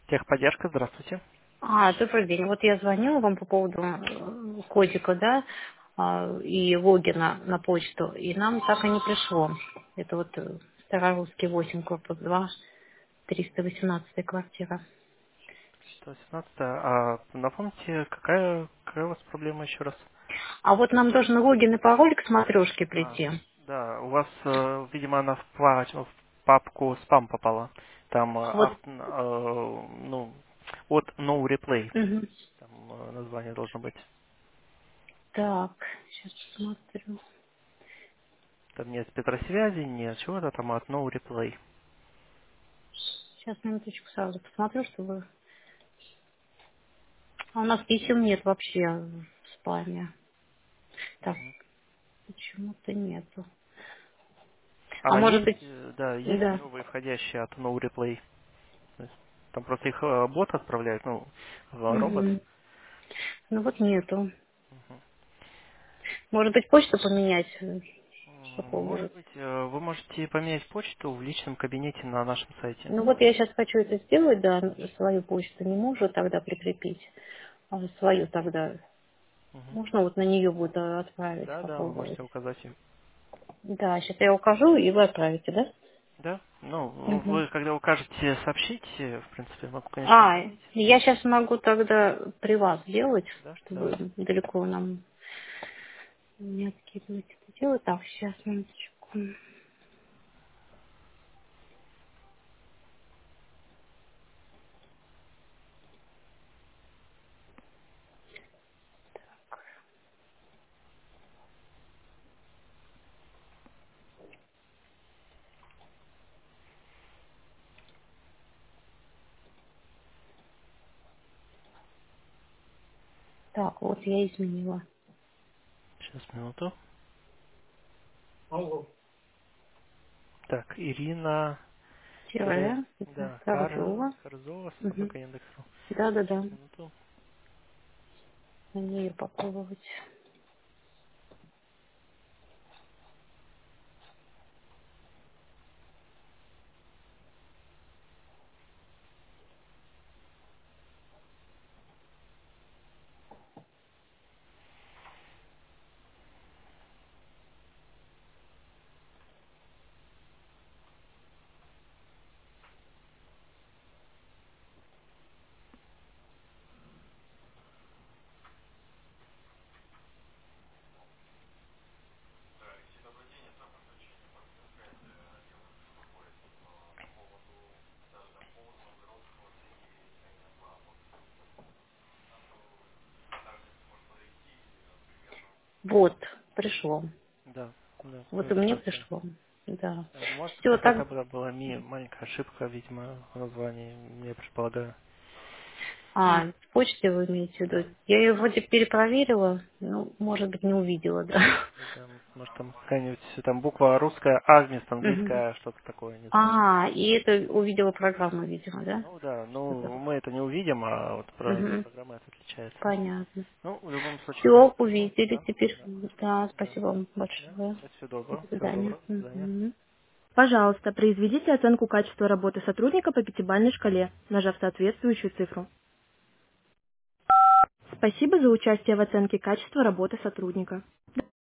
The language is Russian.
Техподдержка, здравствуйте. Добрый день. Вот я звонила вам по поводу кодика, да, и логина на почту, и нам так и не пришло. Это вот Старорусский 8, корпус 2, 318 квартира. 118. А напомните, какая у вас проблема еще раз? А вот нам должен логин и пароль к смотрешке А, прийти. да, у вас, видимо, она в папку спам попала. Там, Вот, ну, от No Replay. мгм. Там название должно быть. Так, сейчас посмотрю. Там нет спектросвязи, нет чего-то там от No Replay. Сейчас минуточку сразу посмотрю, чтобы... А у нас писем нет вообще в спаме. Так, почему-то нету. А А может есть, быть, да, есть да. новые входящие от No Replay. То есть там просто их бот отправляет, ну, робот. Мгм. Ну вот нету. Может быть, почту поменять? Может Попробовать. быть, вы можете поменять почту в личном кабинете на нашем сайте. Ну вот я сейчас хочу это сделать, да, свою почту не могу тогда прикрепить, а свою тогда Мгм. можно вот на нее будет отправить, Да, да, вы попробовать. можете указать ее. Да, сейчас я укажу, и вы отправите, да? Да, ну, Мгм. вы когда укажете, сообщите, в принципе, могу, конечно, изменить. Я сейчас могу тогда при вас сделать, Да, чтобы давайте. далеко нам не откидывать это дело. Так, сейчас, минуточку. Так, вот я изменила. Сейчас, минуту. Так, Ирина, Тире, это да, Коржова. Харзова, Угу. собака Яндекс.ру. Да-да-да. Сейчас, минуту. На нее попробовать. Вот, пришло. Да, да, Вот и мне здравствуйте. пришло. Да. Может, Все, так. какая-то была маленькая ошибка, видимо, в названии, я предполагаю. И, В почте вы имеете в да, виду? Я ее вроде перепроверила, ну, может быть, не увидела, да. да, может, там какая-нибудь там буква русская, а вместо Мгм. английская, что-то такое, не знаю. И это увидела программу, видимо, да? Ну да, Это. ну мы это не увидим, а вот Мгм. программа это отличается. Понятно. Ну, в любом случае, Все, спасибо вам. увидели Да, теперь. да, Да, да, спасибо вам да. большое. Да, всего До доброго, всего свидания. доброго, до свидания. Мгм. Пожалуйста, произведите оценку качества работы сотрудника по пятибалльной шкале, нажав соответствующую цифру. Спасибо за участие в оценке качества работы сотрудника.